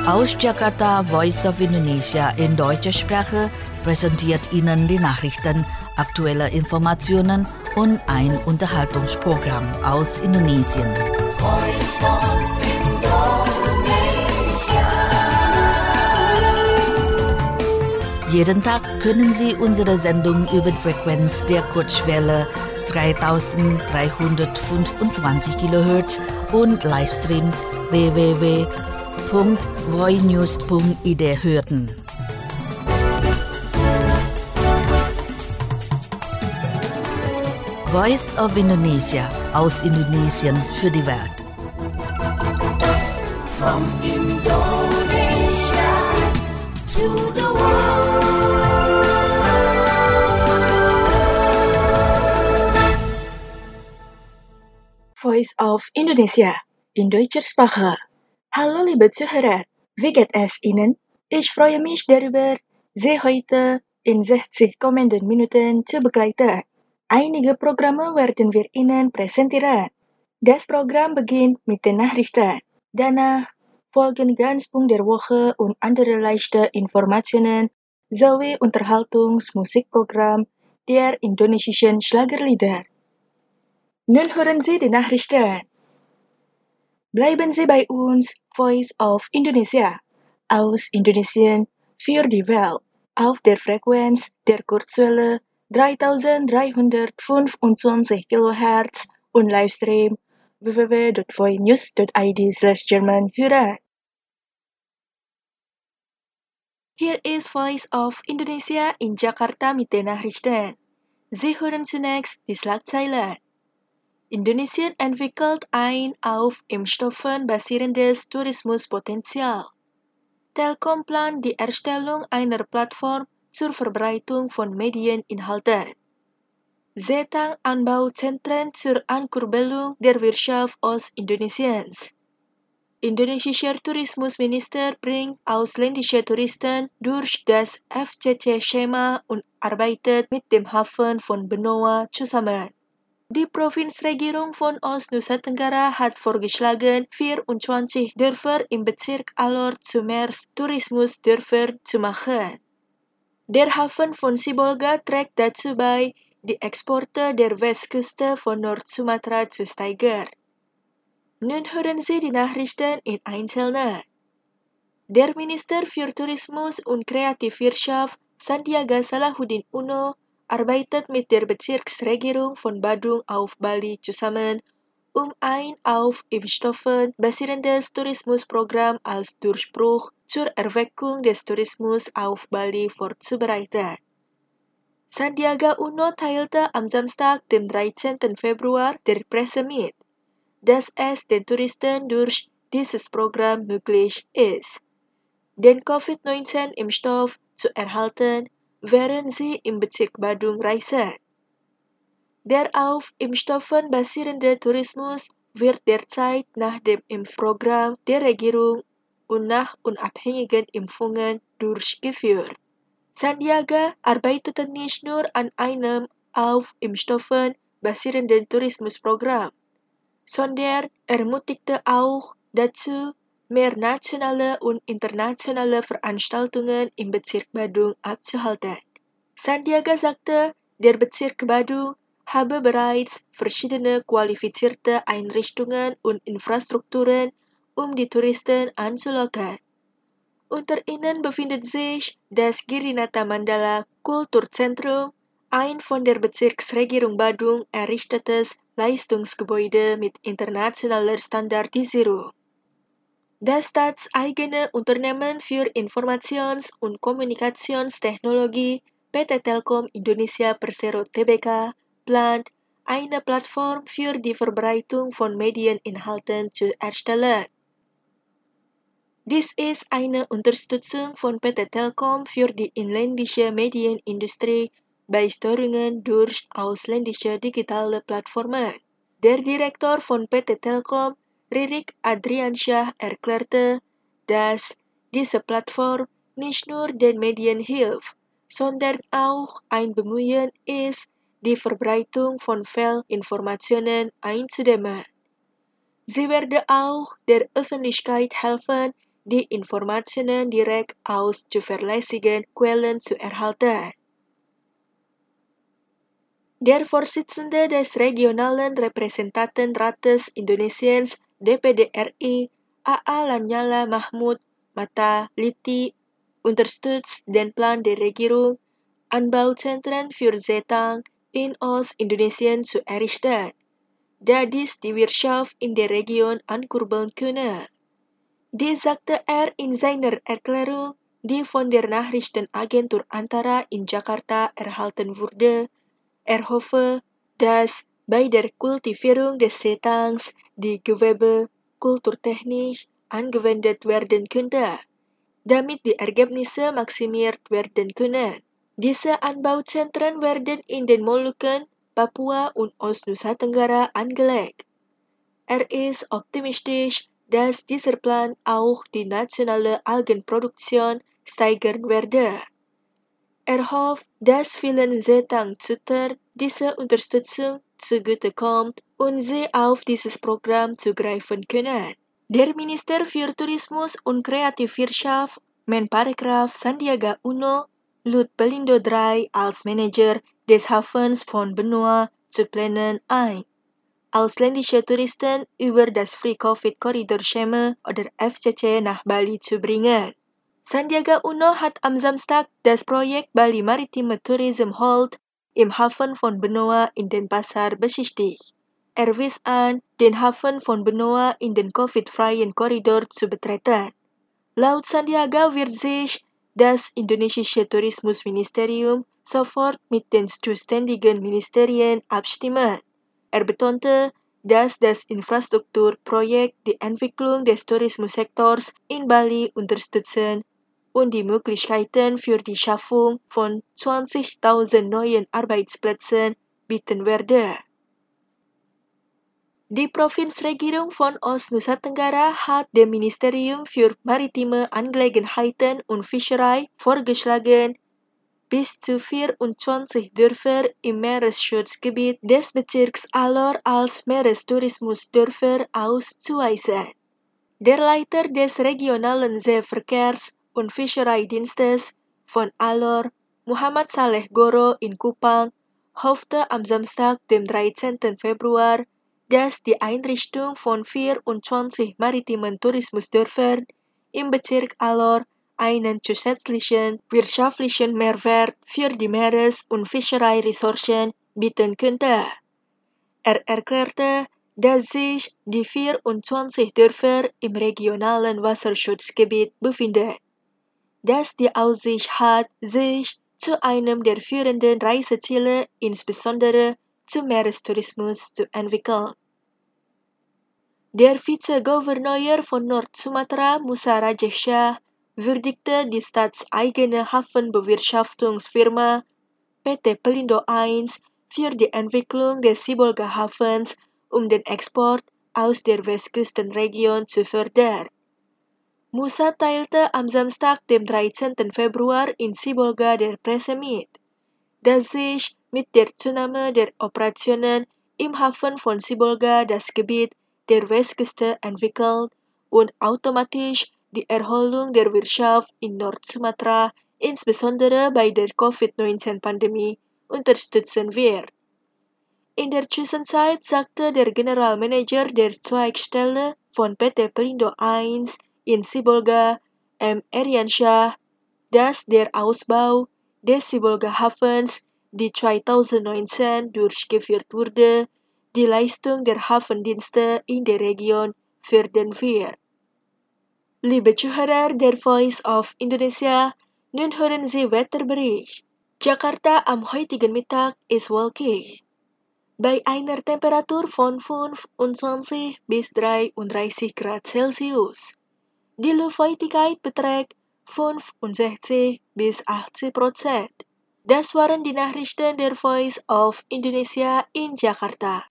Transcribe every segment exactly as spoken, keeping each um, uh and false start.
Aus Jakarta, Voice of Indonesia in deutscher Sprache präsentiert Ihnen die Nachrichten, aktuelle Informationen und ein Unterhaltungsprogramm aus Indonesien. Voice of Indonesia. Jeden Tag können Sie unsere Sendung über die Frequenz der Kurzwelle dreitausenddreihundertfünfundzwanzig Kilohertz und Livestream w w w punkt voinews punkt i d hören. Voice of Indonesia aus Indonesien für die Welt. From Indonesia to the world. Voice of Indonesia in deutscher Sprache. Hallo liebe Zuhörer, wie geht es Ihnen? Ich freue mich darüber, Sie heute in sechzig kommenden Minuten zu begleiten. Einige Programme werden wir Ihnen präsentieren. Das Programm beginnt mit den Nachrichten. Danach folgen Glanzpunkt der Woche und andere leichte Informationen sowie Unterhaltungsmusikprogramm der indonesischen Schlagerlieder. Nun hören Sie die Nachrichten. Bleiben Sie bei uns, Voice of Indonesia, aus Indonesien für die Welt, auf der Frequenz der Kurzwelle dreitausenddreihundertfünfundzwanzig Kilohertz und Livestream w w w punkt voinews punkt i d slash German hören. Hier ist Voice of Indonesia in Jakarta mit den Nachrichten. Sie hören zunächst die Schlagzeilen. Indonesien entwickelt ein auf Impfstoffen basierendes Tourismuspotenzial. Telkom plant die Erstellung einer Plattform zur Verbreitung von Medieninhalten. Seetang-Anbauzentren zur Ankurbelung der Wirtschaft Ostindonesiens. Indonesischer Tourismusminister bringt ausländische Touristen durch das F C C-Schema und arbeitet mit dem Hafen von Benoa zusammen. Die Provinzregierung von Ost-Nusa Tenggara hat vorgeschlagen, vierundzwanzig Dörfer im Bezirk Alor zu Tourismusdörfern zu machen. Der Hafen von Sibolga trägt dazu bei, die Exporte der Westküste von Nord-Sumatra zu steigern. Nun hören Sie die Nachrichten in Einzelnen. Der Minister für Tourismus und Kreativwirtschaft, Sandiaga Salahuddin Uno, arbeitet mit der Bezirksregierung von Badung auf Bali zusammen, um ein auf Impfstoffen basierendes Tourismusprogramm als Durchbruch zur Erweckung des Tourismus auf Bali vorzubereiten. Sandiaga Uno teilte am Samstag, dem dreizehnten Februar, der Presse mit, dass es den Touristen durch dieses Programm möglich ist, den Covid neunzehn-Impfstoff zu erhalten, während sie im Bezirk Badung reisen. Der auf Impfstoffen basierende Tourismus wird derzeit nach dem Impfprogramm der Regierung und nach unabhängigen Impfungen durchgeführt. Sandiaga arbeitete nicht nur an einem auf Impfstoffen basierenden Tourismusprogramm, sondern ermutigte auch dazu, mehr nationale und internationale Veranstaltungen im Bezirk Badung abzuhalten. Sandiaga sagte, der Bezirk Badung habe bereits verschiedene qualifizierte Einrichtungen und Infrastrukturen, um die Touristen anzulocken. Unter ihnen befindet sich das Girinata Mandala Kulturzentrum, ein von der Bezirksregierung Badung errichtetes Leistungsgebäude mit internationaler Standardisierung. Das staatseigene Unternehmen für Informations- und Kommunikationstechnologie P T Telkom Indonesia Persero Tbk plant, eine Plattform für die Verbreitung von Medieninhalten zu erstellen. Dies ist eine Unterstützung von P T Telkom für die inländische Medienindustrie bei Steuerungen durch ausländische digitale Plattformen. Der Direktor von P T Telkom, Ririk Adriansyah, erklärte, dass diese Plattform nicht nur den Medien hilft, sondern auch ein Bemühen ist, die Verbreitung von Fehlinformationen einzudämmen. Sie werde auch der Öffentlichkeit helfen, die Informationen direkt aus zuverlässigen Quellen zu erhalten. Der Vorsitzende des Regionalen Repräsentantenrates Indonesiens D P D R I, A A Lanyala Mahmud Mataliti, unterstützt den Plan der Regierung, Anbauzentren für Seetang in Ostindonesien zu errichten, da dies die Wirtschaft in der Region ankurbeln könne. Dies sagte er in seiner Erklärung, die von der Nachrichtenagentur Antara in Jakarta erhalten wurde. Er hoffe, dass bei der Kultivierung des Seetangs die Gewebe kulturtechnisch angewendet werden könnte, damit die Ergebnisse maximiert werden können. Diese Anbauzentren werden in den Molukken, Papua und Ostnusa Tenggara angelegt. Er ist optimistisch, dass dieser Plan auch die nationale Algenproduktion steigern werde. Er hofft, dass vielen Seetang-Züchtern diese Unterstützung zugutekommt und sie auf dieses Programm zugreifen können. Der Minister für Tourismus und Kreativwirtschaft, Menparekraf Sandiaga Uno, lud Pelindo drei als Manager des Hafens von Benoa zu Plänen ein, ausländische Touristen über das Free-Covid-Korridor-Schema oder F C C nach Bali zu bringen. Sandiaga Uno hat am Samstag das Projekt Bali Maritime Tourism Hold im Hafen von Benoa in Denpasar besichtigt. Er wies an, den Hafen von Benoa in den Covid-freien Korridor zu betreten. Laut Sandiaga wird sich das indonesische Tourismusministerium sofort mit den zuständigen Ministerien abstimmen. Er betonte, dass das Infrastrukturprojekt die Entwicklung des Tourismussektors in Bali unterstützen und die Möglichkeiten für die Schaffung von zwanzigtausend neuen Arbeitsplätzen bieten werde. Die Provinzregierung von Ostnusa Tenggara hat dem Ministerium für Maritime Angelegenheiten und Fischerei vorgeschlagen, bis zu vierundzwanzig Dörfer im Meeresschutzgebiet des Bezirks Alor als Meerestourismusdörfer auszuweisen. Der Leiter des regionalen Seeverkehrs- und Fischereidienstes von Alor, Muhammad Saleh Goro in Kupang, hoffte am Samstag, dem dreizehnten Februar, dass die Einrichtung von vierundzwanzig maritimen Tourismusdörfern im Bezirk Alor einen zusätzlichen wirtschaftlichen Mehrwert für die Meeres- und Fischereiressourcen bieten könnte. Er erklärte, dass sich die vierundzwanzig Dörfer im regionalen Wasserschutzgebiet befinden, das die Aussicht hat, sich zu einem der führenden Reiseziele, insbesondere zum Meerestourismus, zu entwickeln. Der Vizegouverneur von Nord-Sumatra, Musa Rajesh Shah, würdigte die staatseigene Hafenbewirtschaftungsfirma P T Pelindo eins für die Entwicklung des Sibolga-Hafens, um den Export aus der Westküstenregion zu fördern. Musa teilte am Samstag, dem dreizehnten Februar in Sibolga der Presse mit, dass sich mit der Zunahme der Operationen im Hafen von Sibolga das Gebiet der Westküste entwickelt und automatisch die Erholung der Wirtschaft in Nord-Sumatra, insbesondere bei der Covid neunzehn-Pandemie, unterstützen wird. In der Zwischenzeit sagte der Generalmanager der Zweigstelle von P T Pelindo eins in Sibolga, M. Eriansyah, dass der Ausbau des Sibolga-Hafens, die zweitausendneunzehn durchgeführt wurde, die Leistung der Hafendienste in der Region fördern wird. Liebe Zuhörer der Voice of Indonesia, nun hören Sie Wetterbericht. Jakarta am heutigen Mittag ist wolkig. Bei einer Temperatur von fünfundzwanzig bis dreiunddreißig Grad Celsius. Die Luftfeuchtigkeit beträgt fünfundsechzig bis achtzig Prozent. Das waren die Nachrichten der Voice of Indonesia in Jakarta.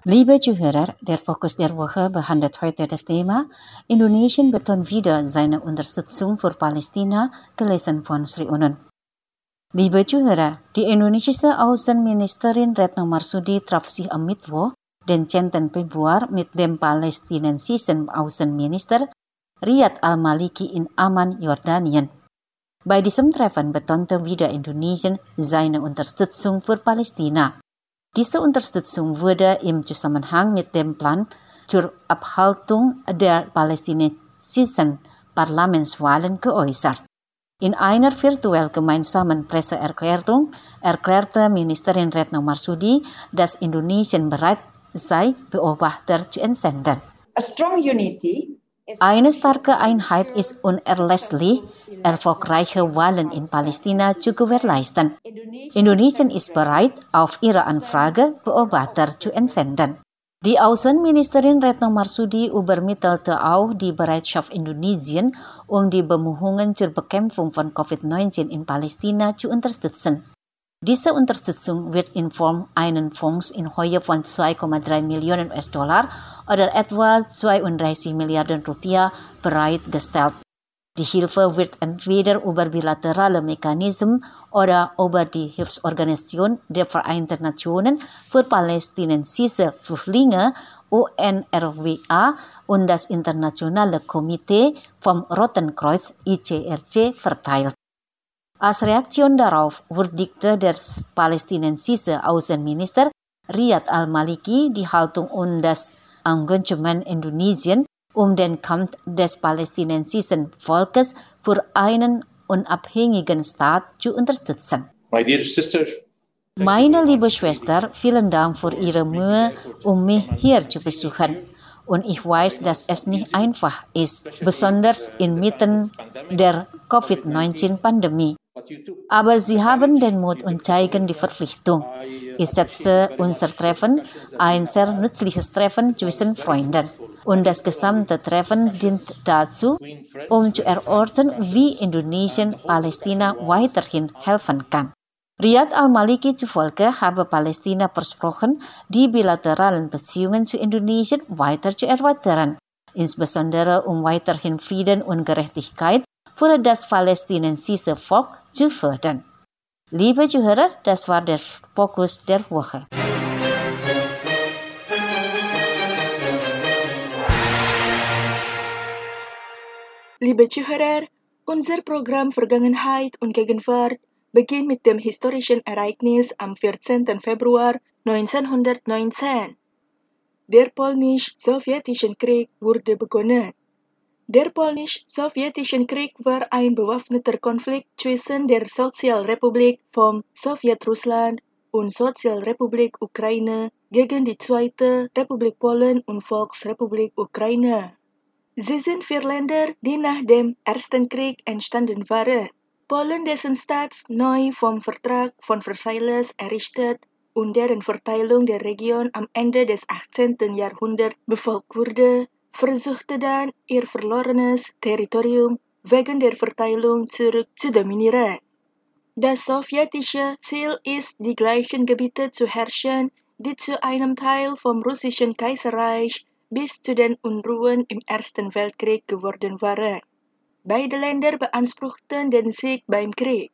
Liebe Zuhörer, der Fokus der Woche behandelt heute das Thema Indonesien betont wieder seine Unterstützung für Palästina, gelesen von Sri Unun. Liebe Zuhörer, die indonesische Außenministerin Retno Marsudi traf sich am Mittwoch, den zehnten Februar, mit dem palästinensischen Außenminister Riyad al-Maliki in Amman, Jordanien. Bei diesem Treffen betonte wieder Indonesien seine Unterstützung für Palästina. Diese Unterstützung wurde im Zusammenhang mit dem Plan zur Abhaltung der palästinensischen Parlamentswahlen geäußert. In einer virtuell gemeinsamen Presseerklärung erklärte Ministerin Retno Marsudi, dass Indonesien bereit sei, Beobachter zu entsenden. A strong unity Eine starke Einheit ist unerlässlich, erfolgreiche Wahlen in Palästina zu gewährleisten. Indonesien ist bereit, auf ihre Anfrage Beobachter zu entsenden. Die Außenministerin Retno Marsudi übermittelte auch die Bereitschaft Indonesien, um die Bemühungen zur Bekämpfung von Covid neunzehn in Palästina zu unterstützen. Diese Unterstützung wird in Form eines Fonds in Höhe von zwei Komma drei Millionen U S-Dollar oder etwa zweiunddreißig Milliarden Rupiah bereitgestellt. Die Hilfe wird entweder über bilaterale Mechanismen oder über die Hilfsorganisation der Vereinten Nationen für palästinensische Flüchtlinge U N R W A und das Internationale Komitee vom Roten Kreuz I C R C verteilt. Als Reaktion darauf würdigte der palästinensische Außenminister Riyad al-Maliki die Haltung und das Engagement Indonesien, um den Kampf des palästinensischen Volkes für einen unabhängigen Staat zu unterstützen. My dear sister, Meine liebe Schwester, vielen Dank für Ihre Mühe, um mich hier zu besuchen. Und ich weiß, dass es nicht einfach ist, besonders inmitten der Covid neunzehn Pandemie. Aber Sie haben den Mut und zeigen die Verpflichtung. Ich schätze unser Treffen, ein sehr nützliches Treffen zwischen Freunden. Und das gesamte Treffen dient dazu, um zu erörtern, wie Indonesien Palästina weiterhin helfen kann. Riyad al-Maliki zufolge habe Palästina versprochen, die bilateralen Beziehungen zu Indonesien weiter zu erweitern, insbesondere um weiterhin Frieden und Gerechtigkeit für das palästinensische Volk zu fördern. Liebe Zuhörer, das war der Fokus der Woche. Liebe Zuhörer, unser Programm Vergangenheit und Gegenwart beginnt mit dem historischen Ereignis am vierzehnten Februar neunzehnhundertneunzehn. Der polnisch-sowjetische Krieg wurde begonnen. Der polnisch-sowjetische Krieg war ein bewaffneter Konflikt zwischen der Sozialrepublik vom Sowjetrussland und Sozialrepublik Ukraine gegen die Zweite Republik Polen und Volksrepublik Ukraine. Sie sind vier Länder, die nach dem Ersten Krieg entstanden waren. Polen, dessen Staat neu vom Vertrag von Versailles errichtet und deren Verteilung der Region am Ende des achtzehnten Jahrhunderts befolgt wurde, versuchte dann, ihr verlorenes Territorium wegen der Verteilung zurück zu dominieren. Das sowjetische Ziel ist, die gleichen Gebiete zu herrschen, die zu einem Teil vom russischen Kaiserreich bis zu den Unruhen im Ersten Weltkrieg geworden waren. Beide Länder beanspruchten den Sieg beim Krieg.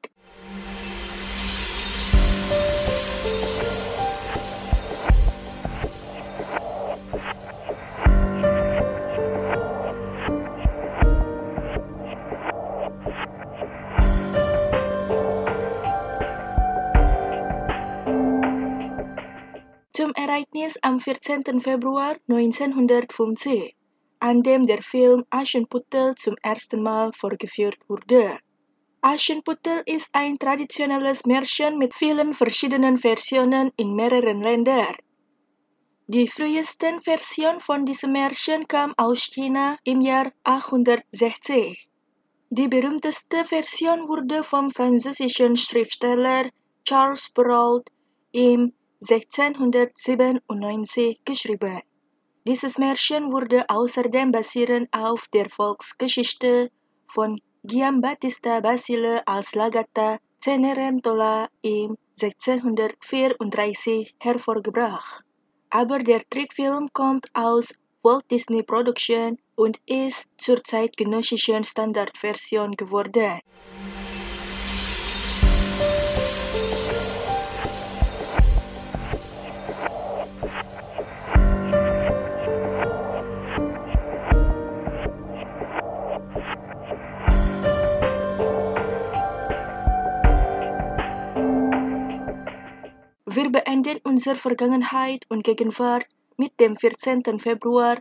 Zum Ereignis am vierzehnten Februar neunzehnhundertfünfzig, an dem der Film Aschenputtel zum ersten Mal vorgeführt wurde. Aschenputtel ist ein traditionelles Märchen mit vielen verschiedenen Versionen in mehreren Ländern. Die früheste Version von diesem Märchen kam aus China im Jahr achthundertsechzig. Die berühmteste Version wurde vom französischen Schriftsteller Charles Perrault im sechzehnhundertsiebenundneunzig geschrieben. Dieses Märchen wurde außerdem basierend auf der Volksgeschichte von Giambattista Basile als L'Agatta Cenerentola im sechzehnhundertvierunddreißig hervorgebracht. Aber der Trickfilm kommt aus Walt Disney Production und ist zur zeitgenössischen Standardversion geworden. Wir beenden unsere Vergangenheit und Gegenwart mit dem vierzehnten Februar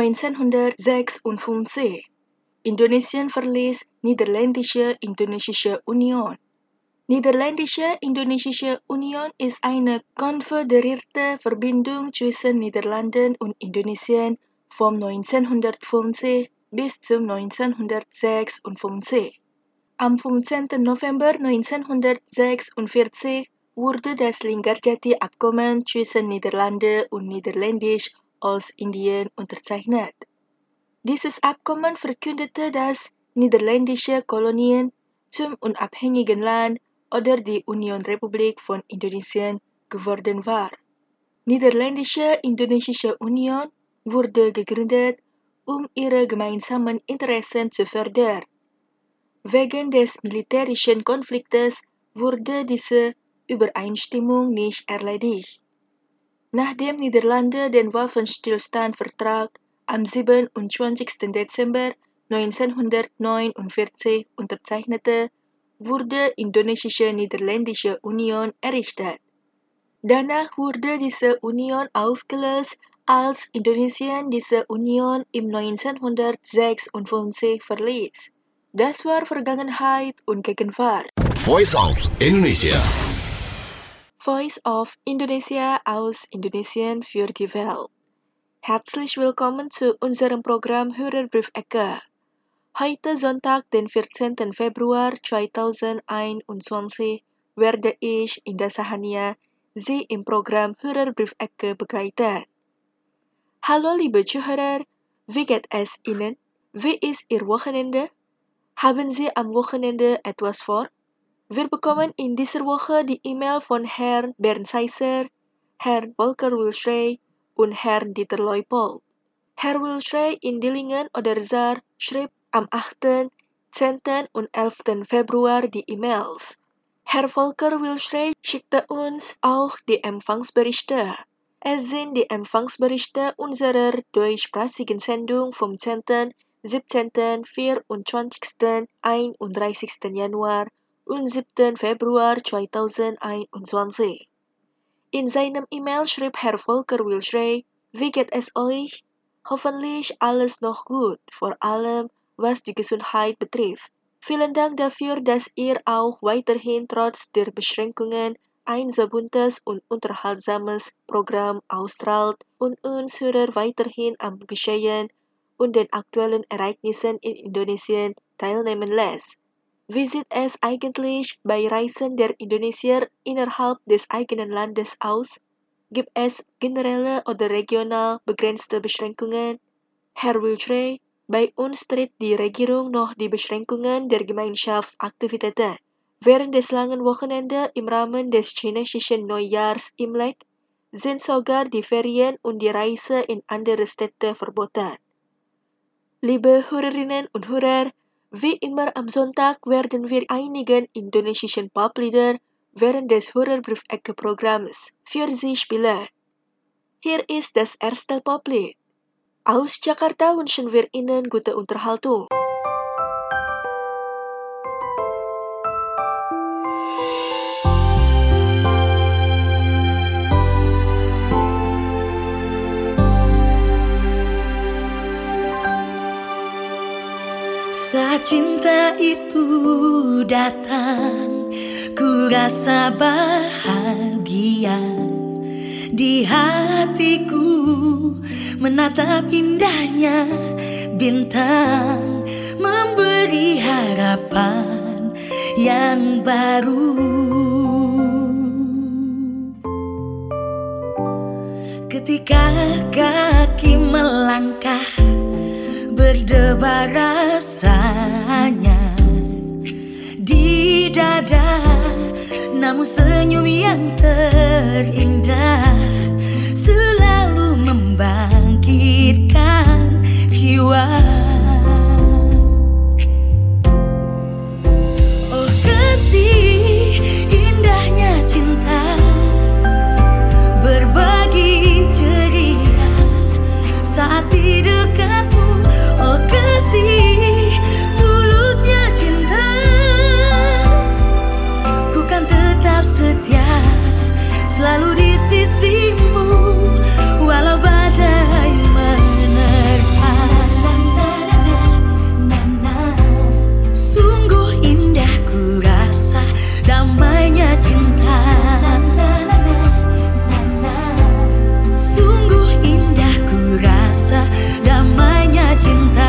neunzehnhundertsechsundfünfzig. Indonesien verließ Niederländische Indonesische Union. Niederländische Indonesische Union ist eine konföderierte Verbindung zwischen Niederlanden und Indonesien vom neunzehnhundertfünfzig bis zum neunzehnhundertsechsundfünfzig. Am fünfzehnten November neunzehnhundertsechsundvierzig wurde das Linggarjati-Abkommen zwischen Niederlande und Niederländisch-Ostindien unterzeichnet. Dieses Abkommen verkündete, dass niederländische Kolonien zum unabhängigen Land oder die Union-Republik von Indonesien geworden war. Niederländische Indonesische Union wurde gegründet, um ihre gemeinsamen Interessen zu fördern. Wegen des militärischen Konfliktes wurde diese Übereinstimmung nicht erledigt. Nachdem Niederlande den Waffenstillstandvertrag am siebenundzwanzigsten Dezember neunzehnhundertneunundvierzig unterzeichnete, wurde Indonesische Niederländische Union errichtet. Danach wurde diese Union aufgelöst, als Indonesien diese Union im neunzehnhundertsechsundfünfzig verließ. Das war Vergangenheit und Gegenwart. Voice of Indonesia. Voice of Indonesia aus Indonesien für die Welt. Herzlich willkommen zu unserem Programm Hörerbriefecke. Heute Sonntag, den vierzehnten Februar zweitausendeinundzwanzig, werde ich in der Sahania Sie im Programm Hörerbriefecke begleiten. Hallo liebe Zuhörer, wie geht es Ihnen? Wie ist Ihr Wochenende? Haben Sie am Wochenende etwas vor? Wir bekommen in dieser Woche die E-Mail von Herrn Bernd Seisser, Herrn Volker Wilschrey und Herrn Dieter Leupold. Herr Wilschrey in Dillingen oder Saar schrieb am achten, zehnten und elften Februar die E-Mails. Herr Volker Wilschrey schickte uns auch die Empfangsberichte. Es sind die Empfangsberichte unserer deutschsprachigen Sendung vom zehnten, siebzehnten, vierundzwanzigsten, einunddreißigsten Januar und siebten Februar zweitausendeinundzwanzig. In seinem E-Mail schrieb Herr Volker Wilschrey, wie geht es euch? Hoffentlich alles noch gut, vor allem was die Gesundheit betrifft. Vielen Dank dafür, dass ihr auch weiterhin trotz der Beschränkungen ein so buntes und unterhaltsames Programm ausstrahlt und uns Hörer weiterhin am Geschehen und den aktuellen Ereignissen in Indonesien teilnehmen lässt. Wie sieht es eigentlich bei Reisen der Indonesier innerhalb des eigenen Landes aus? Gibt es generelle oder regional begrenzte Beschränkungen? Herr Wilschrey, bei uns tritt die Regierung noch die Beschränkungen der Gemeinschaftsaktivitäten während des langen Wochenende im Rahmen des chinesischen Neujahrs Imlek sind sogar die Ferien und die Reise in andere Städte verboten. Liebe Hörerinnen und Hörer, wie immer am Sonntag werden wir einigen indonesischen Poplieder während des Hörerbriefecke-Programms für Sie spielen. Hier ist das erste Poplied. Aus Jakarta wünschen wir Ihnen gute Unterhaltung. Saat cinta itu datang, ku rasa bahagia di hatiku, menatap indahnya bintang, memberi harapan yang baru. Ketika kaki melangkah, berdebar rasanya di dada, namun senyum yang terindah selalu membangkitkan jiwa. Oh kasih, indahnya cinta, berbagi ceria saat di dekatmu. Oh kasih, tulusnya cinta, ku kan tetap setia selalu di sisimu walau badai menerpa. Sungguh indah ku rasa damainya cinta. Sungguh indah ku rasa damainya cinta.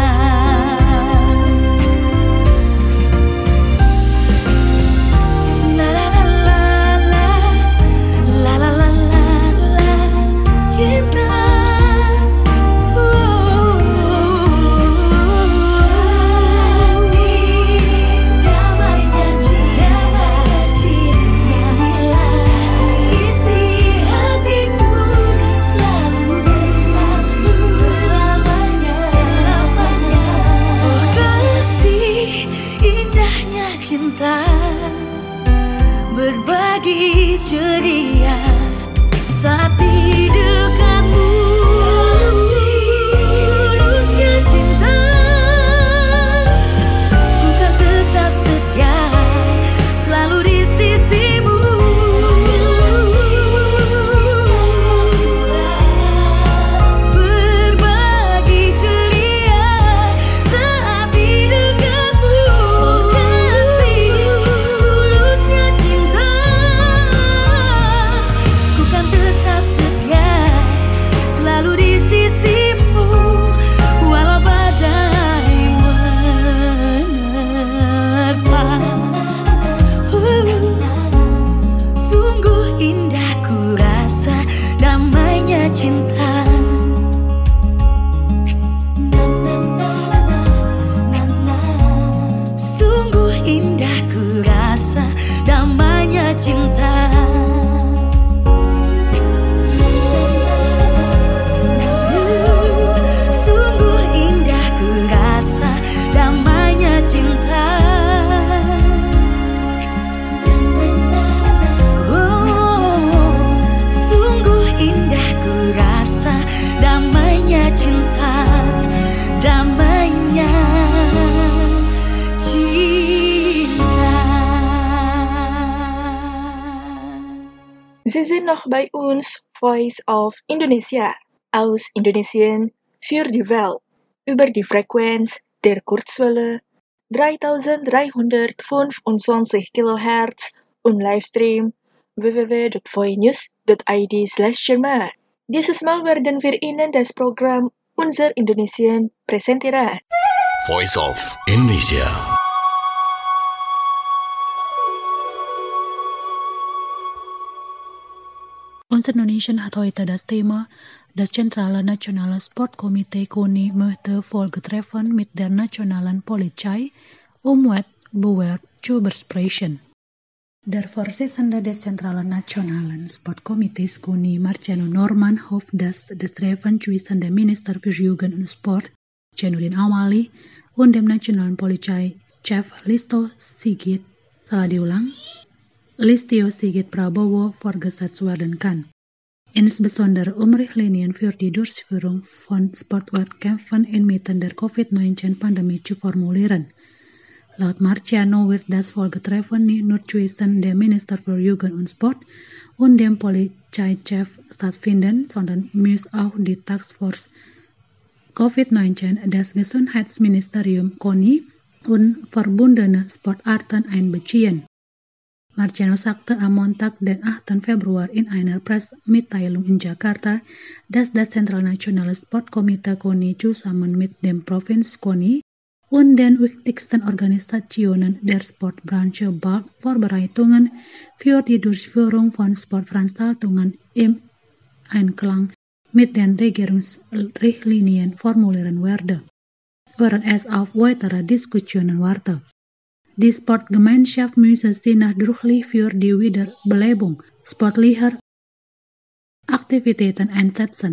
La la la la la la la la la cinta. Damainya cinta, isi hatiku selalu selalu selamanya selamanya. Oh kasih, indahnya cinta, berbagi ceria saat di dekatmu. Tulusnya cinta, ku kan tetap setia selalu di sisimu. Berbagi ceria saat di dekatmu. Oh kasih, tulusnya cinta, ku kan tetap setia selalu di sisimu walau badai menerpa. Sungguh indah ku rasa damainya cinta. Sungguh indah ku rasa damainya cinta. Sungguh indah ku rasa damainya cinta. Oh, sungguh indah ku rasa damainya cinta. Damainya cinta. Sie sind noch bei uns, Voice of Indonesia, aus Indonesien für die Welt, über die Frequenz der Kurzwelle dreitausenddreihundertfünfundzwanzig Kilohertz und Livestream w w w punkt voinews punkt i d slash Jerman. Dieses Mal werden wir Ihnen das Programm Unser Indonesien präsentieren. Voice of Indonesia. Onze Indonesian hat heute das Thema das Zentrale Nationale Sportkomitee KONI möchte Folgetreffen mit der Nationalen Polizei Umweltbehörde zu besprechen. Der Vorsitzende des Zentralen Nationalen Sportkomitees KONI, Marciano Norman, hofft, dass das Treffen zwischen dem Minister für Jugend und Sport, Zainuddin Amali, und dem Nationalen Polizeichef Listo Sigit, salah diulang, Listio Sigit Prabowo fortgesetzt werden kann. Insbesondere um Richtlinien für die Durchführung von Sportwettkämpfen inmitten der Covid neunzehn Pandemie zu formulieren. Laut Marciano wird das Folgetreffen nicht nur zwischen dem Minister für Jugend und Sport und dem Polizeichef stattfinden, sondern muss auch die Taskforce Covid neunzehn, das Gesundheitsministerium KONI und verbundene Sportarten einbeziehen. Marciano sagte am Montag, den achten Februar, in einer Pressemitteilung in Jakarta, dass das Zentralnationale Sportkomitee KONI zusammen mit dem Provinz KONI und den wichtigsten Organisationen der Sportbranche bald Vorbereitungen für die Durchführung von Sportveranstaltungen im Einklang mit den Regierungsrichtlinien formulieren werde, während es auf weitere Diskussionen warte. Die Sportgemeinschaft müsse sich nachdrücklich für die Wiederbelebung sportlicher Aktivitäten einsetzen.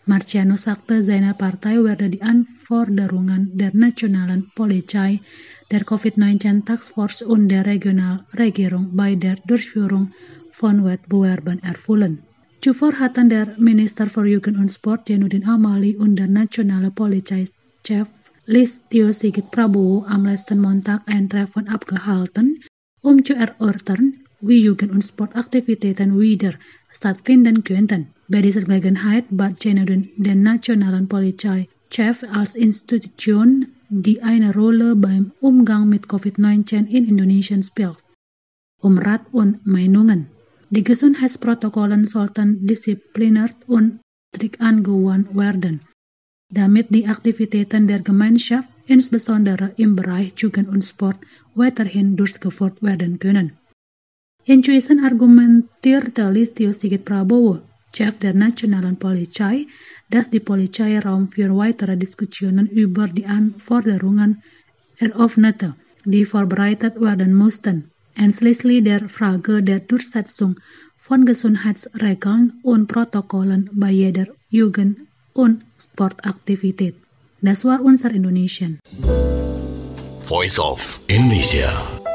Marciano Sakte seiner Partei werde die Anforderungen der nationalen Polizei, der Covid neunzehn Taskforce und der Regionalregierung bei der Durchführung von Wettbewerben erfüllen. Zuvor hatten der Minister für Jugend und Sport Zainuddin Amali und der nationale Polizeichef Listio Sigit Prabowo am letzten Montag ein Treffen abgehalten, um zu erörtern, wie Jugend- und Sportaktivitäten wieder stattfinden könnten. Bei dieser Gelegenheit bat Zainuddin den nationalen Polizeichef als Institution, die eine Rolle beim Umgang mit Covid neunzehn in Indonesien spielt, um Rat und Meinungen. Die Gesundheitsprotokollen sollten diszipliniert und strikt angewandt werden, damit die Aktivitäten der Gemeinschaft, insbesondere im Bereich Jugend und Sport, weiterhin durchgeführt werden können. Inzwischen argumentierte Listio Sigit Prabowo, Chef der nationalen Polizei, dass die Polizeiraum für weitere Diskussionen über die Anforderungen eröffnete, die vorbereitet werden mussten, einschließlich der Frage der Durchsetzung von Gesundheitsregeln und Protokollen bei jeder Jugend- und Sportaktivität. Das war unser Indonesien. Voice of Indonesia.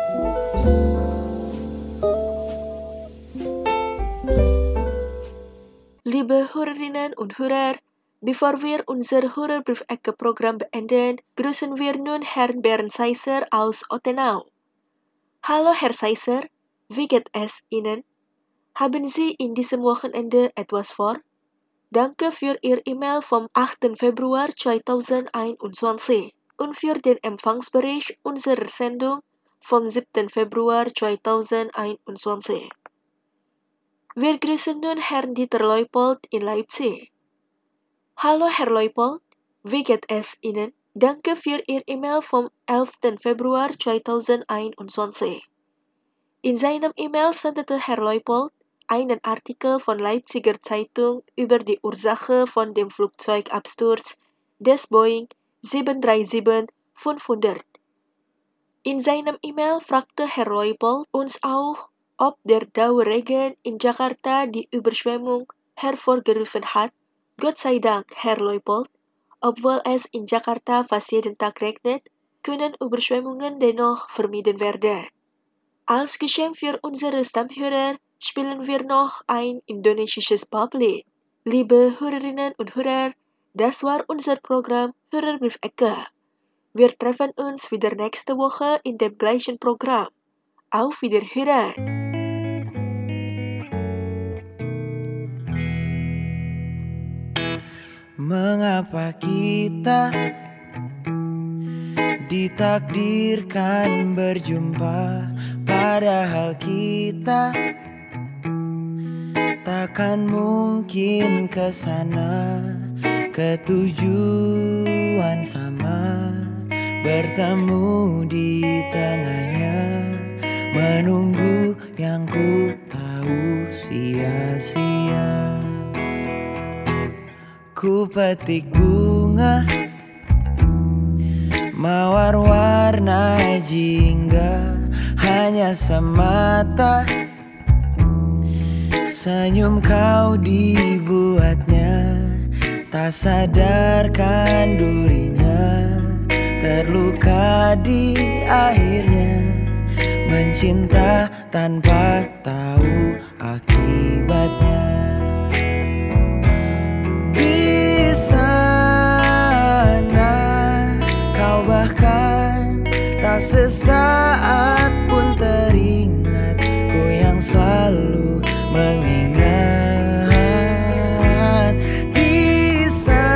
Liebe Hörerinnen und Hörer, bevor wir unser Hörerbriefecke-Programm beenden, grüßen wir nun Herrn Bernd Seisser aus Ottenau. Hallo Herr Seisser, wie geht es Ihnen? Haben Sie in diesem Wochenende etwas vor? Danke für Ihr E-Mail vom achten Februar zweitausendeinundzwanzig und für den Empfangsbericht unserer Sendung vom siebten Februar zweitausendeinundzwanzig. Wir grüßen nun Herrn Dieter Leupold in Leipzig. Hallo Herr Leupold, wie geht es Ihnen? Danke für Ihr E-Mail vom elften Februar zweitausendeinundzwanzig. In seinem E-Mail sendete Herr Leupold einen Artikel von Leipziger Zeitung über die Ursache von dem Flugzeugabsturz des Boeing sieben drei sieben fünfhundert. In seinem E-Mail fragte Herr Leupold uns auch, ob der Dauerregen in Jakarta die Überschwemmung hervorgerufen hat. Gott sei Dank, Herr Leupold, obwohl es in Jakarta fast jeden Tag regnet, können Überschwemmungen dennoch vermieden werden. Als Geschenk für unsere Stammhörer spielen wir noch ein indonesisches Poplied. Liebe Hörerinnen und Hörer, das war unser Programm Hörerbriefecke. Wir treffen uns wieder nächste Woche in dem gleichen Programm. Auf Wiederhören! Mengapa kita ditakdirkan berjumpa, padahal kita takkan mungkin ke sana, ke tujuan sama, bertemu di tengahnya, menunggu yang ku tahu sia-sia. Ku petik bunga mawar warna jingga, hanya semata senyum kau dibuatnya, tak sadarkan durinya, terluka di akhirnya, mencinta tanpa tahu akibatnya. Di sana kau bahkan tak sesaat pun teringat, ku yang selalu mengingat. Di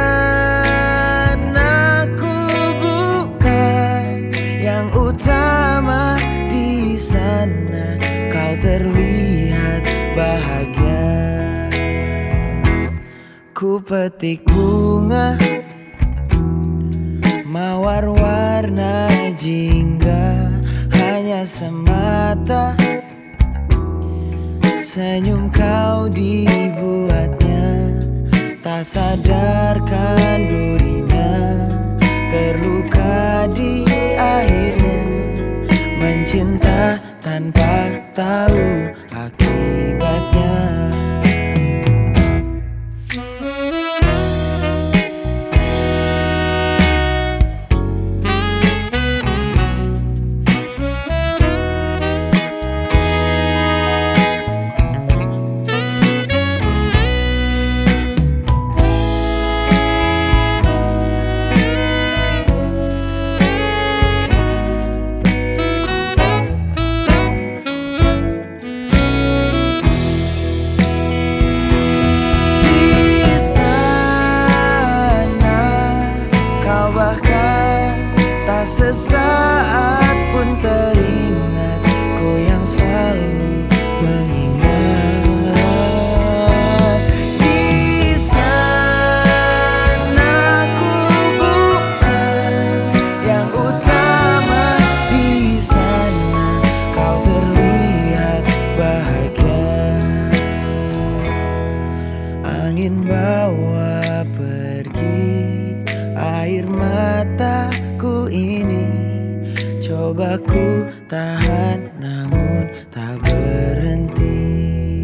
sana ku bukan yang utama, di sana kau terlihat bahagia. Ku petik bunga mawar warna jingga, hanya semata senyum kau dibuatnya, tak sadarkan durinya, terluka di akhirnya, mencinta tanpa tahu akibatnya. Angin bawa pergi air mataku ini, coba ku tahan namun tak berhenti.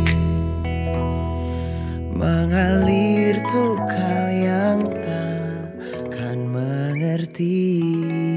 Mengalir tuh kau yang takkan mengerti.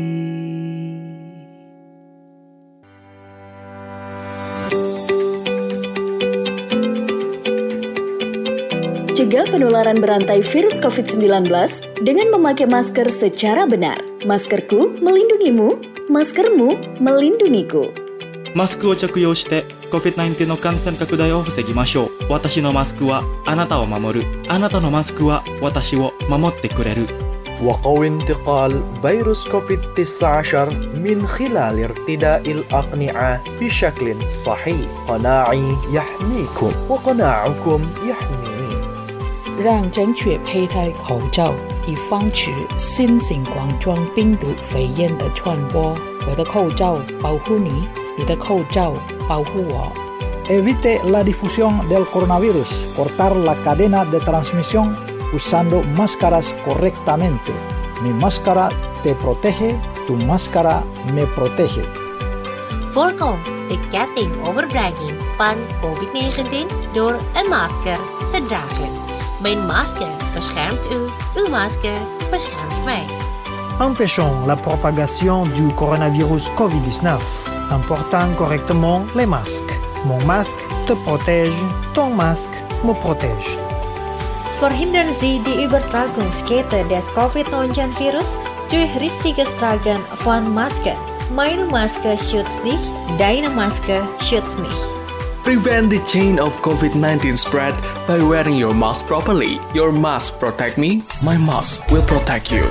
Cegah penularan berantai virus covid sembilan belas dengan memakai masker secara benar. Maskerku melindungimu, maskermu melindungiku. マスクを着用して コビッドナインティーン の感染拡大を防ぎましょう。私のマスクはあなたを守る。あなたのマスクは私を守ってくれる。 وقوي انتقال فيروس كوفيد تسعة عشر من خلال ارتداء الأقنعة بشكل صحيح. قناعي يحميكم وقناعكم يحميني. 让正确佩戴口罩，以防止新型冠状病毒肺炎的传播。我的口罩保护你，你的口罩保护我。 Evite la difusión del coronavirus. Cortar la cadena de transmisión usando máscaras correctamente. Mi máscara te protege, tu máscara me protege. Voorkom de ketting overbrenging van covid negentien door een masker te dragen. Mijn masker beschermt u, uw masker beschermt mij. Empêchons la propagation du coronavirus covid dix-neuf en portant correctement les masques. Mon masque te protège, ton masque me protège. Verhindern Sie die Übertragungskette des covid neunzehn Virus durch richtiges Tragen von Maske. Meine Maske schützt dich, deine Maske schützt mich. Prevent the chain of covid nineteen spread by wearing your mask properly. Your mask protect me, my mask will protect you.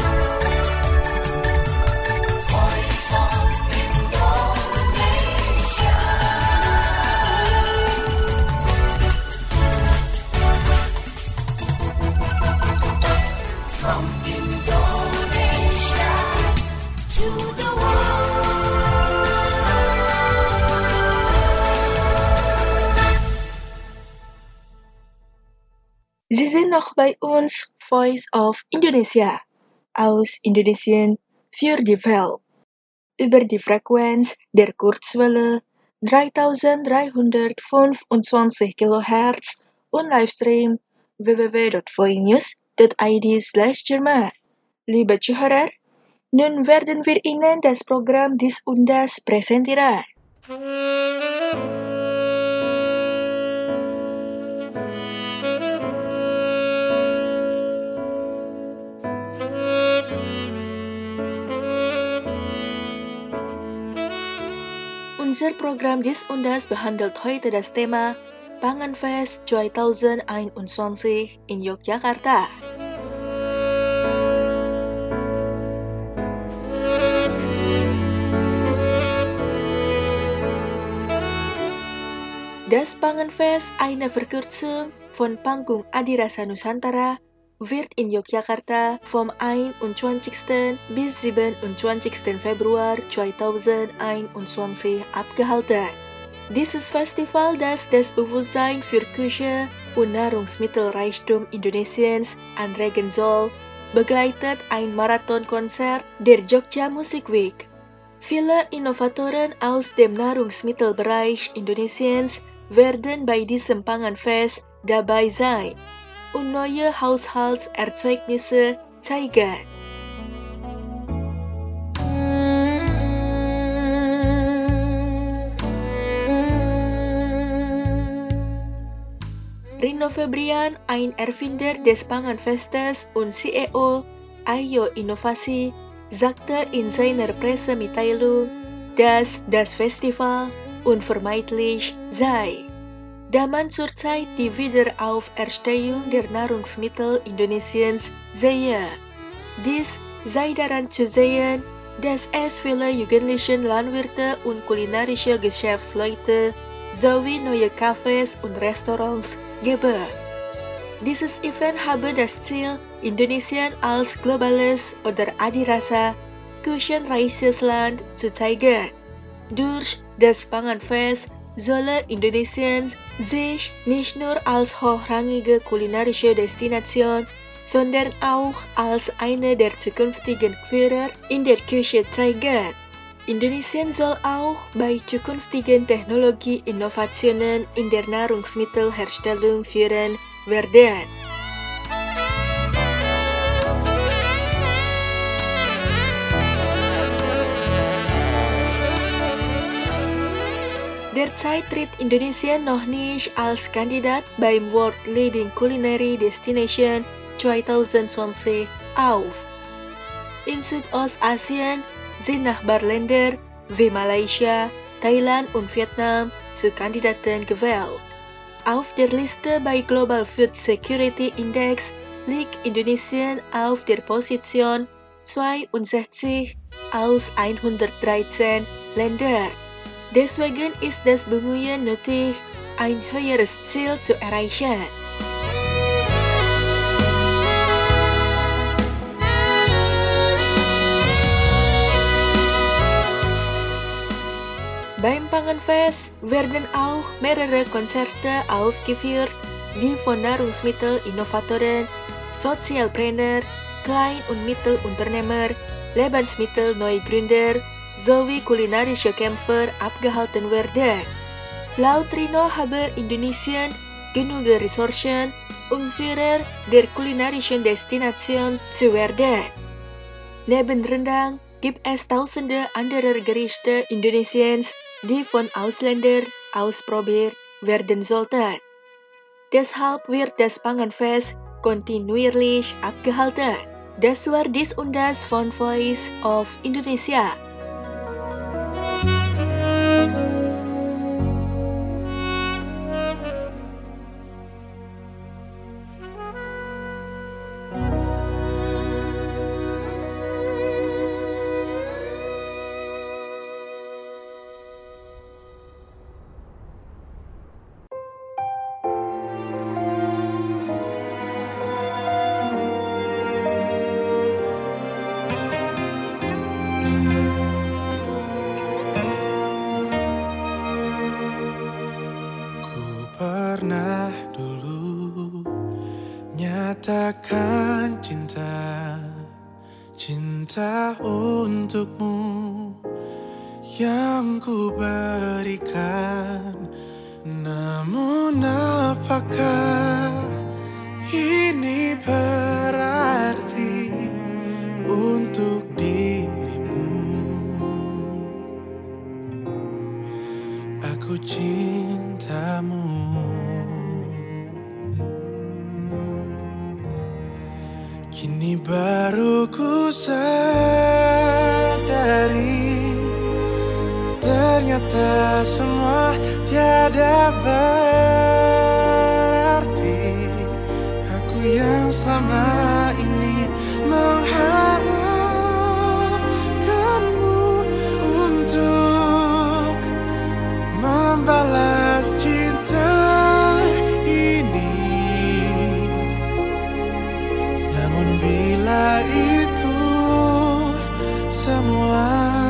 Sie sind noch bei uns, Voice of Indonesia, aus Indonesien für die Welt, über die Frequenz der Kurzwelle dreitausenddreihundertfünfundzwanzig Kilohertz und Livestream w w w dot voinews dot i d slash Jerman. Liebe Zuhörer, nun werden wir Ihnen das Programm Dies und Das präsentieren. Unser Programm Dies und Das behandelt heute das Thema Panganfest zweitausendeinundzwanzig in Yogyakarta. Das Panganfest, eine Verkürzung von Panggung Adirasa Nusantara, wird in Yogyakarta vom einundzwanzigsten bis siebenundzwanzigsten Februar zweitausendeinundzwanzig abgehalten. Dieses Festival, das das Bewusstsein für Küche und Nahrungsmittelreichtum Indonesiens anregen soll, begleitet ein Marathonkonzert der Jogja Music Week. Viele Innovatoren aus dem Nahrungsmittelbereich Indonesiens werden bei diesem Panganfest dabei sein und neue Haushaltserzeugnisse zeigen. Rino Febrian, ein Erfinder des Panganfestes und C E O Ayo Inovasi, sagte in seiner Pressemitteilung, dass das Festival unvermeidlich sei, da man zurzeit die Wiederauferstehung der Nahrungsmittel Indonesiens sehe. Dies sei daran zu sehen, dass es viele jugendliche Landwirte und kulinarische Geschäftsleute sowie neue Cafés und Restaurants gebe. Dieses Event habe das Ziel, Indonesien als globales oder adirasa küchenreiches Land zu zeigen. Durch das Panganfest zullen Indonesiërs zich niet nur als hochrangige kulinarische Destination, sondern auch als eine der zukünftigen Führer in der Küche zeigen. Indonesien soll auch bei zukünftigen Technologie-Innovationen in der Nahrungsmittelherstellung führen werden. Derzeit tritt Indonesien noch nicht als Kandidat beim World Leading Culinary Destination zwanzig zwanzig auf. In Südostasien sind Nachbarländer wie Malaysia, Thailand und Vietnam zu Kandidaten gewählt. Auf der Liste bei Global Food Security Index liegt Indonesien auf der Position zweiundsechzig aus hundertdreizehn Ländern. Deswegen ist das Bemühen nötig, ein höheres Ziel zu erreichen. Beim Panganfest werden auch mehrere Konzerte aufgeführt, die von Nahrungsmittelinnovatoren, Sozialpreneur, Klein- und Mittelunternehmer, Lebensmittelneugründer sowie kulinarische Kämpfer abgehalten werden. Laut Rino habe Indonesien genug Ressourcen, um Führer der kulinarischen Destination zu werden. Neben Rendang gibt es tausende andere Gerichte Indonesiens, die von Ausländern ausprobiert werden sollten. Deshalb wird das Panganfest kontinuierlich abgehalten. Das war dies und das von Voice of Indonesia. Pernah dulu nyatakan cinta, cinta untukmu yang ku berikan. Namun apakah ini berarti untuk dirimu? Aku cintamu. Kini baru ku sadari, ternyata semua tiada berarti. Aku yang selama ini mengharapkanmu untuk membalas cinta ini. Namun bila itu semua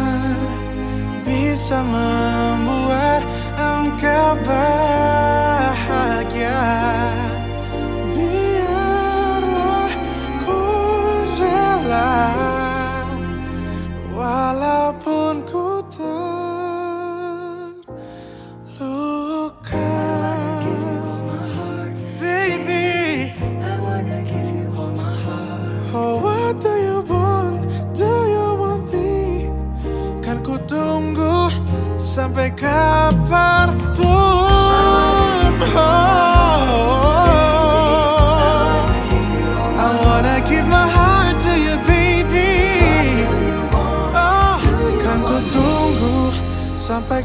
bisa membuat engkau bahagia, biarlah ku rela, walaupun ku terluka. Baby, I wanna give you all my heart. Oh, what do you want? Do you want me? Kan ku tunggu sampai kapanpun. Oh, I wanna give my heart to you, baby. Oh, kan ku tunggu sampai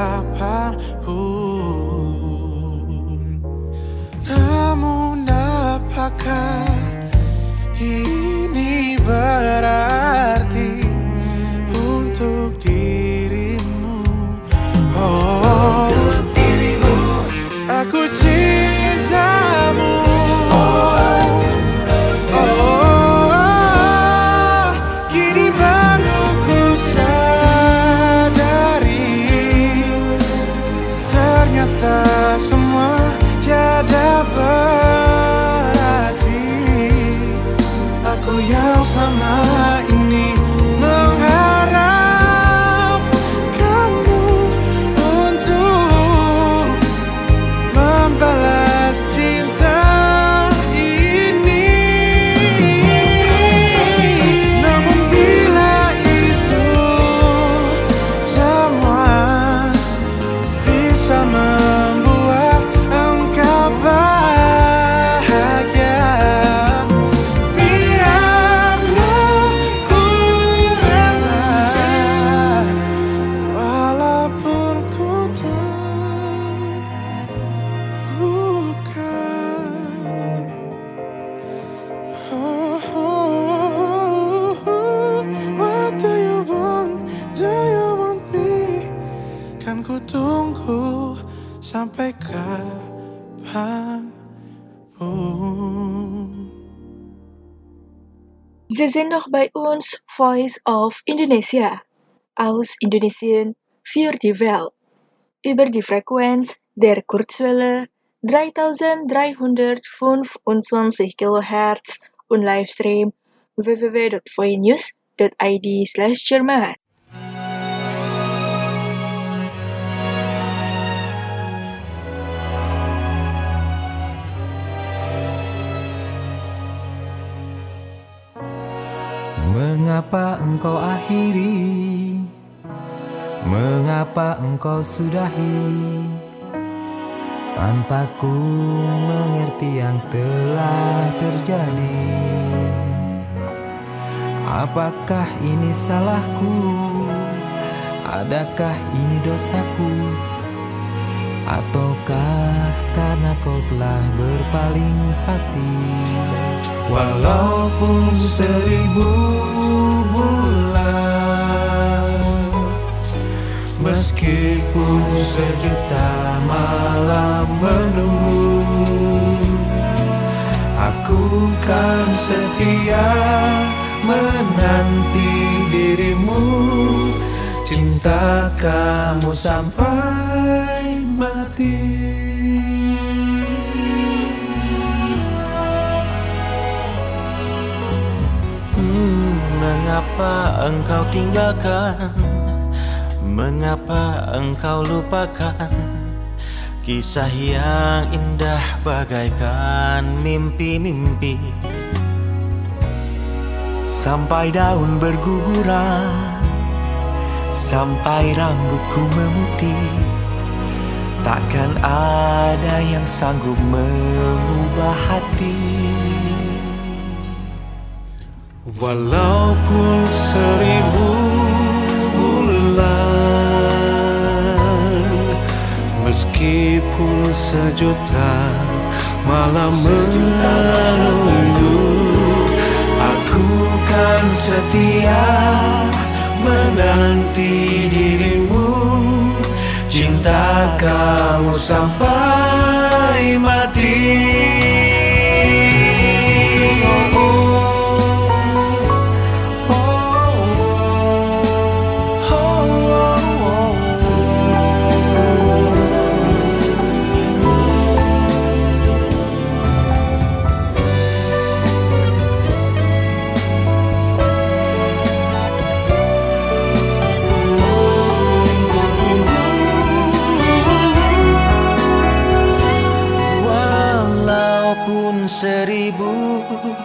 kapanpun. Namun apakah ini berarti untuk dirimu? Oh, aku cintamu. Oh, kini baru ku sadari, kapanpun. Sie sind noch bei uns, Voice of Indonesia, aus Indonesien für die Welt, über die Frequenz der Kurzwelle dreitausenddreihundertfünfundzwanzig Kilohertz und Livestream w w w dot voinews dot i d slash Jerman. Mengapa engkau akhiri? Mengapa engkau sudahi? Tanpa ku mengerti yang telah terjadi. Apakah ini salahku? Adakah ini dosaku? Ataukah karena kau telah berpaling hati? Walaupun seribu bulan, meskipun sejuta malam menunggu, aku kan setia menanti dirimu, cinta kamu sampai mati. Hmm, mengapa engkau tinggalkan? Mengapa engkau lupakan kisah yang indah bagaikan mimpi-mimpi? Sampai daun berguguran, sampai rambutku memutih, takkan ada yang sanggup mengubah hati. Walaupun seribu bulan, meskipun sejuta malam menunggu, aku kan setia menanti dirimu, cinta kamu sampai mati. Seribu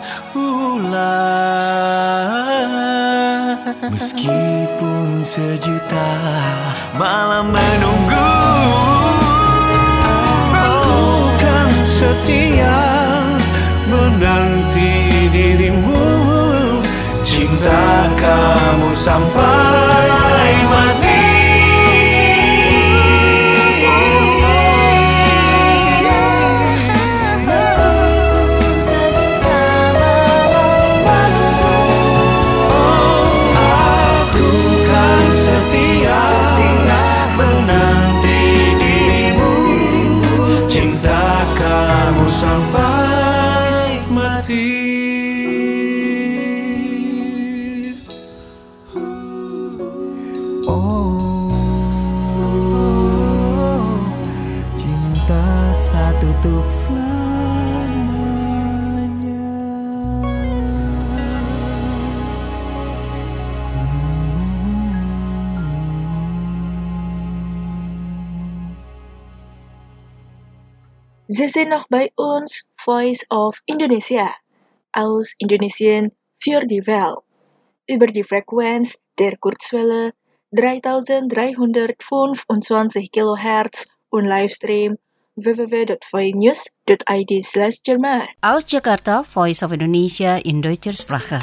bulan, meskipun sejuta malam menunggu, aku kan setia menanti dirimu, cinta kamu sampai mati. Sampai mati. Oh, cinta satu untuk selamanya. Sie sind noch bei uns, Voice of Indonesia, aus Indonesien für die Welt, über die Frequenz der Kurzwelle dreitausenddreihundertfünfundzwanzig Kilohertz und Livestream w w w dot voinews dot i d slash Jerman. Aus Jakarta, Voice of Indonesia in deutscher Sprache.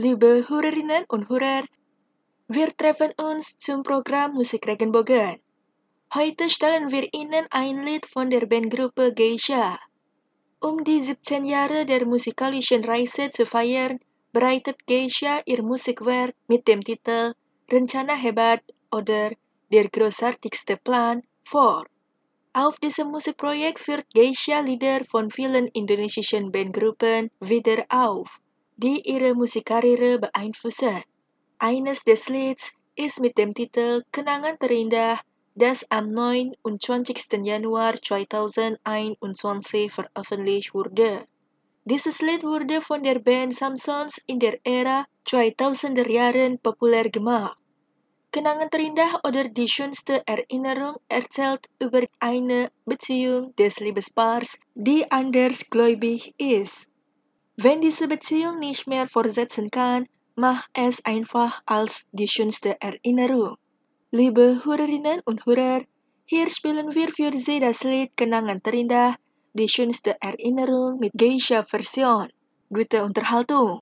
Liebe Hörerinnen und Hörer, wir treffen uns zum Programm Musik Regenbogen. Heute stellen wir Ihnen ein Lied von der Bandgruppe Geisha. Um die siebzehn Jahre der musikalischen Reise zu feiern, bereitet Geisha ihr Musikwerk mit dem Titel Rencana Hebat oder Der großartigste Plan vor. Auf diesem Musikprojekt führt Geisha Lieder von vielen indonesischen Bandgruppen wieder auf, die ihre Musikkarriere beeinflussen. Eines des Lieds ist mit dem Titel Kenangan Terindah, das am neunundzwanzigsten Januar zweitausendeinundzwanzig veröffentlicht wurde. Dieses Lied wurde von der Band Samsons in der Ära zweitausender Jahren populär gemacht. Kenangan Terindah oder die schönste Erinnerung erzählt über eine Beziehung des Liebespaars, die andersgläubig ist. Wenn diese Beziehung nicht mehr fortsetzen kann, mach es einfach als die schönste Erinnerung. Liebe Hörerinnen und Hörer, hier spielen wir für Sie das Lied Kenangan Terindah, die schönste Erinnerung mit Geisha-Version. Gute Unterhaltung!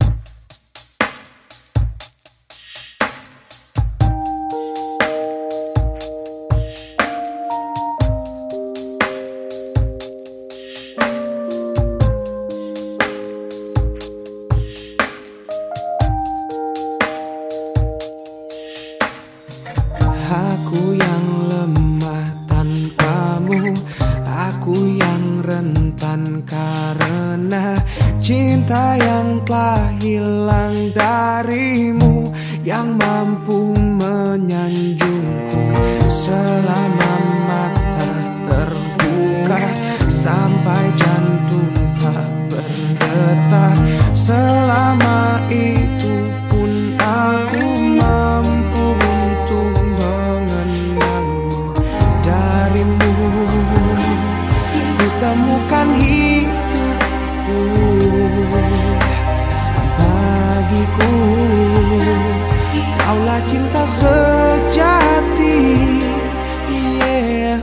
Aku yang lemah tanpamu, aku yang rentan karena cinta yang telah hilang darimu, yang mampu menyanjungku selama mata terbuka sampai jantung tak berdetak. Selama itu pun aku mampu untuk mengenalmu. Darimu ku temukan hidupku, bagiku kaulah cinta sejati. Yeah.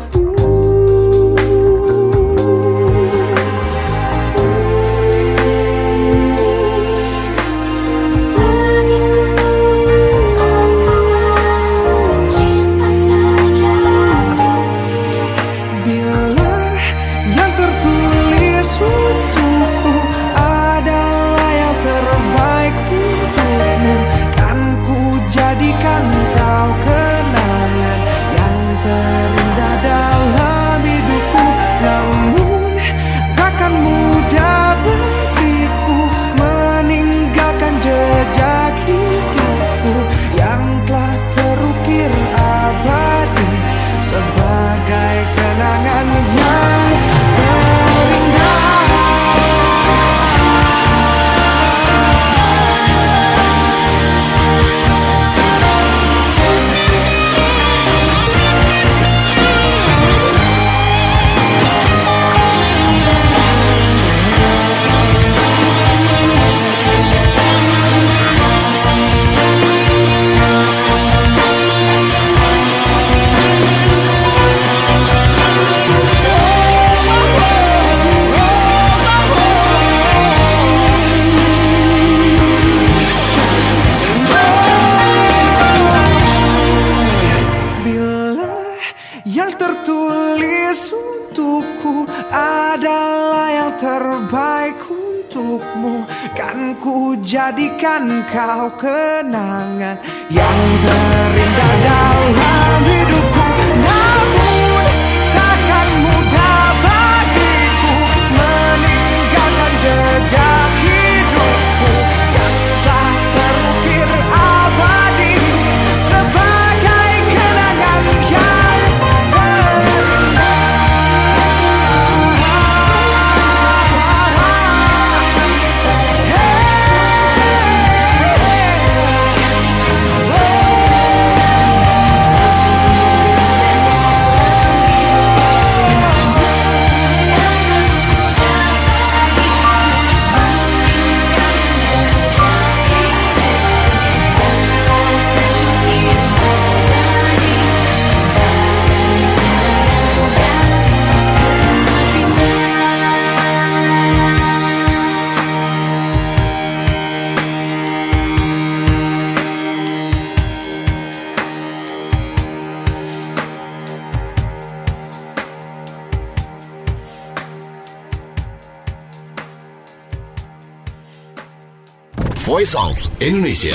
Jadikan kau kenangan yang terindah dalam hidupku. Namun takkan mudah bagiku meninggalkan jejak hidupku yang telah terukir abadi sebagai kenangan yang terindah. Kan ku jadikan kau kenangan yang terindah dalam hidupku. Namun takkan mudah bagiku meninggalkan jejak hidupku yang telah terukir abadi sebagai kenangan yang terindah. Voice of Indonesia.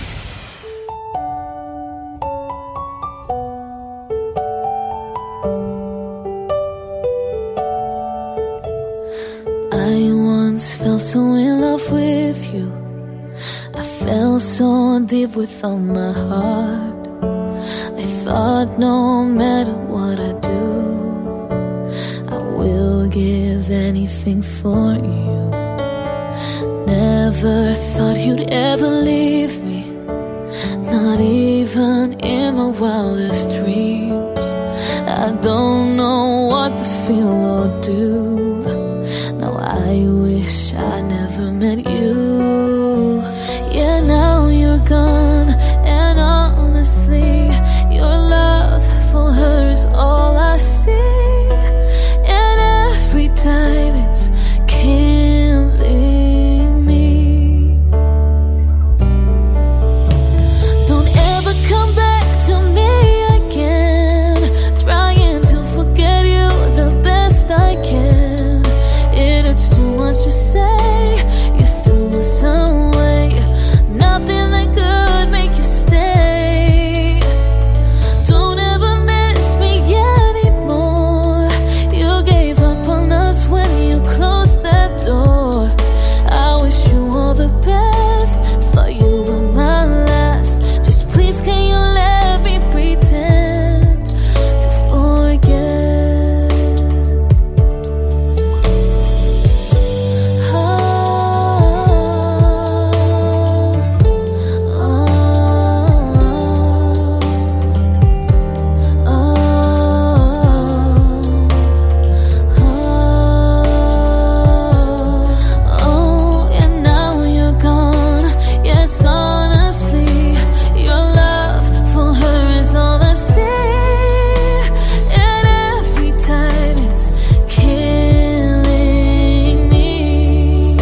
I once fell so in love with you. I fell so deep with all my heart. I thought no matter what I do, I will give anything for you. Never thought you'd ever leave me, not even in my wildest dreams. I don't know what to feel or do. Now I wish I never met you. Yeah, now you're gone, and honestly, your love for her is all I see. And every time it's killing me. Don't ever come back to me again. Trying to forget you the best I can. It hurts too much to say. You threw us away. Nothing that could make you stay. Don't ever miss me anymore. You gave up on us when you closed that door. I wish you all the best. Thought you were my last. Just please can you let me pretend to forget. Oh, oh, oh, and now you're gone. Yes, honestly, your love for her is all I see. And every time it's killing me.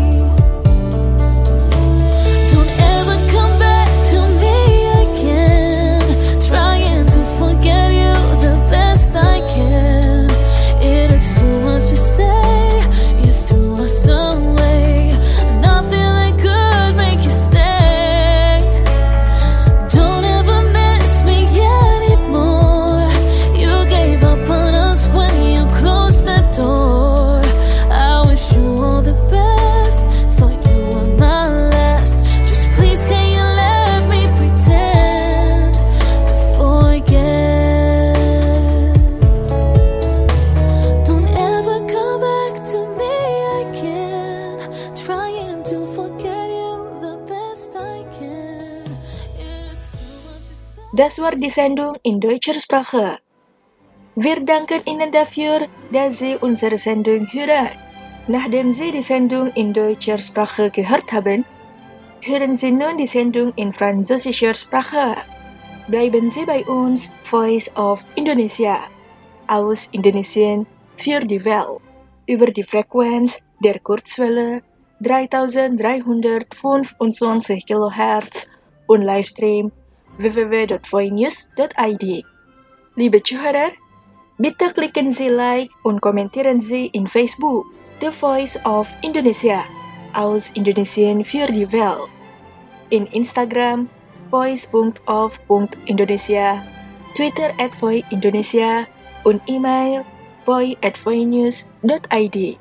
Don't ever come back to me again. Trying to forget you the best I can. It hurts too much to say. You threw us away. Nothing that could make you stay. Don't ever miss me anymore. You gave up on us when you closed the door. I wish you all the best. Thought you were my last. Just please can you let me pretend to forget. Don't ever come back to me again. Trying to forget you the best I can. It's too much to say. Das war die Sendung in deutscher Sprache. Wir danken Ihnen dafür, dass Sie unsere Sendung hören. Nachdem Sie die Sendung in deutscher Sprache gehört haben, hören Sie nun die Sendung in französischer Sprache. Bleiben Sie bei uns, Voice of Indonesia, aus Indonesien für die Welt, über die Frequenz der Kurzwelle dreitausenddreihundertfünfundzwanzig Kilohertz und Livestream w w w punkt voinews punkt i d. Liebe Zuhörer, bitte klicken Sie Like und kommentieren Sie in Facebook The Voice of Indonesia, aus Indonesien für die Welt, in Instagram voice punkt of punkt indonesia, Twitter at voice indonesia und E-Mail voice at voinews punkt i d.